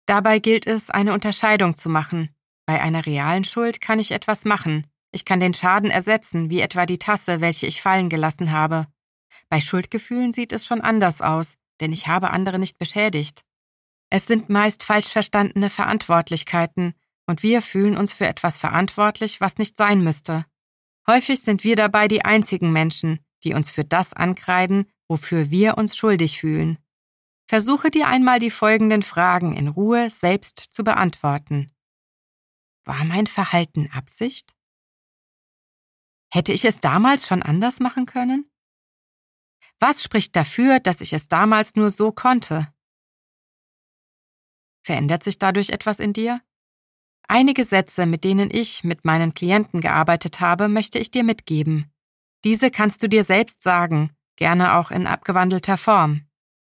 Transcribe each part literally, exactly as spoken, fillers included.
Dabei gilt es, eine Unterscheidung zu machen. Bei einer realen Schuld kann ich etwas machen. Ich kann den Schaden ersetzen, wie etwa die Tasse, welche ich fallen gelassen habe. Bei Schuldgefühlen sieht es schon anders aus, denn ich habe andere nicht beschädigt. Es sind meist falsch verstandene Verantwortlichkeiten und wir fühlen uns für etwas verantwortlich, was nicht sein müsste. Häufig sind wir dabei die einzigen Menschen, die uns für das ankreiden, wofür wir uns schuldig fühlen. Versuche dir einmal die folgenden Fragen in Ruhe selbst zu beantworten. War mein Verhalten Absicht? Hätte ich es damals schon anders machen können? Was spricht dafür, dass ich es damals nur so konnte? Verändert sich dadurch etwas in dir? Einige Sätze, mit denen ich mit meinen Klienten gearbeitet habe, möchte ich dir mitgeben. Diese kannst du dir selbst sagen, gerne auch in abgewandelter Form.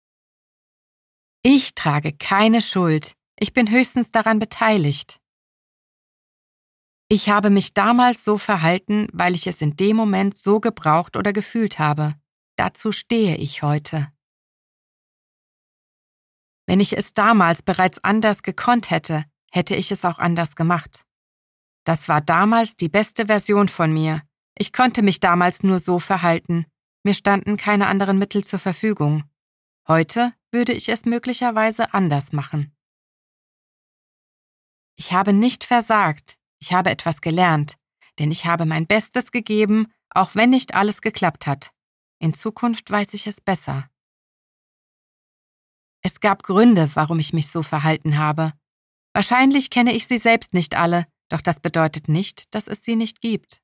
Ich trage keine Schuld, ich bin höchstens daran beteiligt. Ich habe mich damals so verhalten, weil ich es in dem Moment so gebraucht oder gefühlt habe. Dazu stehe ich heute. Wenn ich es damals bereits anders gekonnt hätte, hätte ich es auch anders gemacht. Das war damals die beste Version von mir. Ich konnte mich damals nur so verhalten. Mir standen keine anderen Mittel zur Verfügung. Heute würde ich es möglicherweise anders machen. Ich habe nicht versagt. Ich habe etwas gelernt, denn ich habe mein Bestes gegeben, auch wenn nicht alles geklappt hat. In Zukunft weiß ich es besser. Es gab Gründe, warum ich mich so verhalten habe. Wahrscheinlich kenne ich sie selbst nicht alle, doch das bedeutet nicht, dass es sie nicht gibt.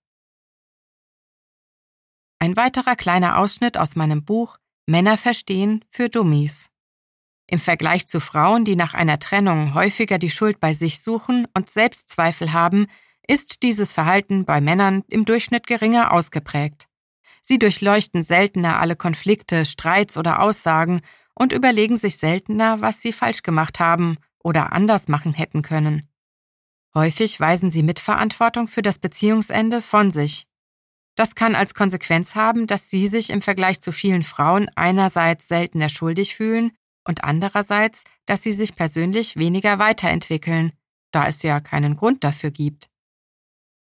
Ein weiterer kleiner Ausschnitt aus meinem Buch Männer verstehen für Dummies. Im Vergleich zu Frauen, die nach einer Trennung häufiger die Schuld bei sich suchen und Selbstzweifel haben, ist dieses Verhalten bei Männern im Durchschnitt geringer ausgeprägt. Sie durchleuchten seltener alle Konflikte, Streits oder Aussagen und überlegen sich seltener, was sie falsch gemacht haben oder anders machen hätten können. Häufig weisen sie Mitverantwortung für das Beziehungsende von sich. Das kann als Konsequenz haben, dass sie sich im Vergleich zu vielen Frauen einerseits seltener schuldig fühlen und andererseits, dass sie sich persönlich weniger weiterentwickeln, da es ja keinen Grund dafür gibt.